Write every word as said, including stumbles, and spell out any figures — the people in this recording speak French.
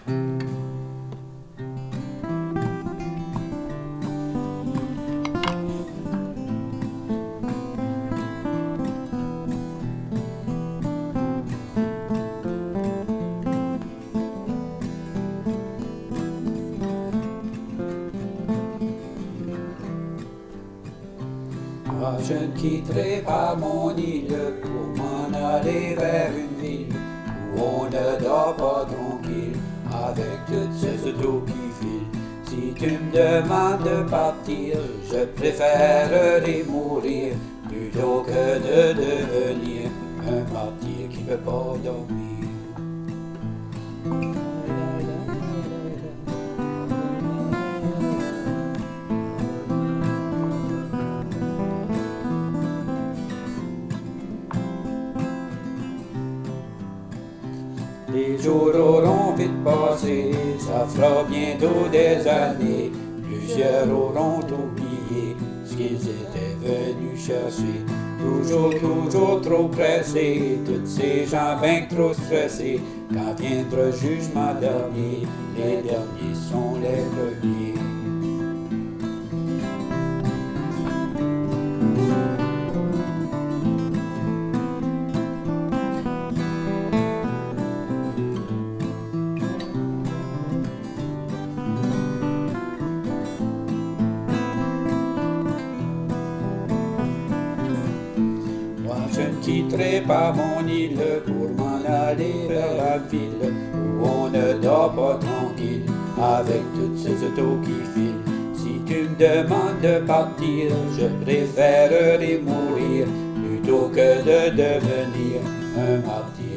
Moi je ne quitterai pas mon île pour m'en aller vers une ville où on ne dort pas tranquille avec toutes ces autos qui filent. Si tu me demandes de partir, je préférerais mourir plutôt que de devenir un martyr qui ne peut pas dormir. Les jours auront vite passé, ça fera bientôt des années. Plusieurs auront oublié ce qu'ils étaient venus chercher. Toujours, toujours trop pressés, tous ces gens bien trop stressés. Quand viendra le jugement dernier, les derniers sont les premiers. Je ne quitterai pas mon île pour m'en aller vers la ville où on ne dort pas tranquille avec toutes ces autos qui filent. Si tu me demandes de partir, je préférerais mourir plutôt que de devenir un martyr.